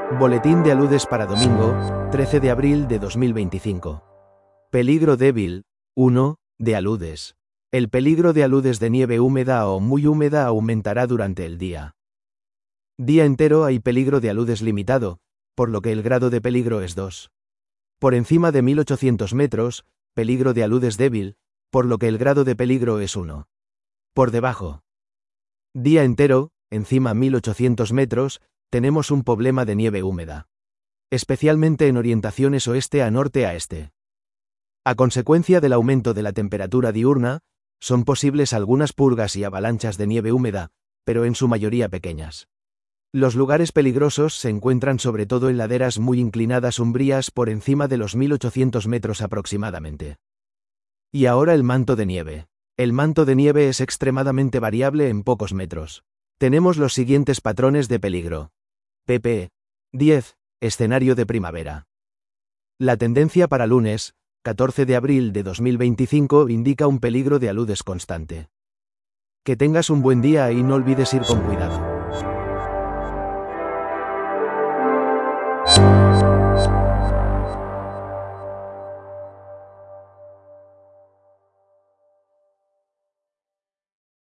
Boletín de aludes para domingo, 13 de abril de 2025. Peligro débil, 1, de aludes. El peligro de aludes de nieve húmeda o muy húmeda aumentará durante el día. Día entero hay peligro de aludes limitado, por lo que el grado de peligro es 2. Por encima de 1800 metros, peligro de aludes débil, por lo que el grado de peligro es 1. Por debajo. Día entero, encima 1800 metros, tenemos un problema de nieve húmeda. Especialmente en orientaciones oeste a norte a este. A consecuencia del aumento de la temperatura diurna, son posibles algunas purgas y avalanchas de nieve húmeda, pero en su mayoría pequeñas. Los lugares peligrosos se encuentran sobre todo en laderas muy inclinadas umbrías por encima de los 1800 metros aproximadamente. Y ahora el manto de nieve. El manto de nieve es extremadamente variable en pocos metros. Tenemos los siguientes patrones de peligro. pp. 10. Escenario de primavera. La tendencia para lunes, 14 de abril de 2025 indica un peligro de aludes constante. Que tengas un buen día y no olvides ir con cuidado.